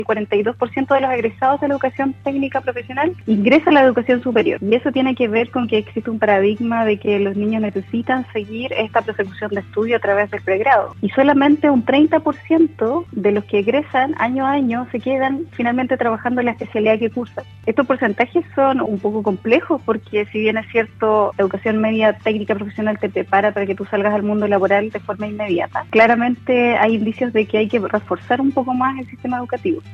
El 42% de los egresados de la educación técnica profesional ingresa a la educación superior. Y eso tiene que ver con que existe un paradigma de que los niños necesitan seguir esta persecución de estudio a través del pregrado. Y solamente un 30% de los que egresan año a año se quedan finalmente trabajando en la especialidad que cursan. Estos porcentajes son un poco complejos porque si bien es cierto, la educación media técnica profesional te prepara para que tú salgas al mundo laboral de forma inmediata, claramente hay indicios de que hay que reforzar un poco más el sistema educativo.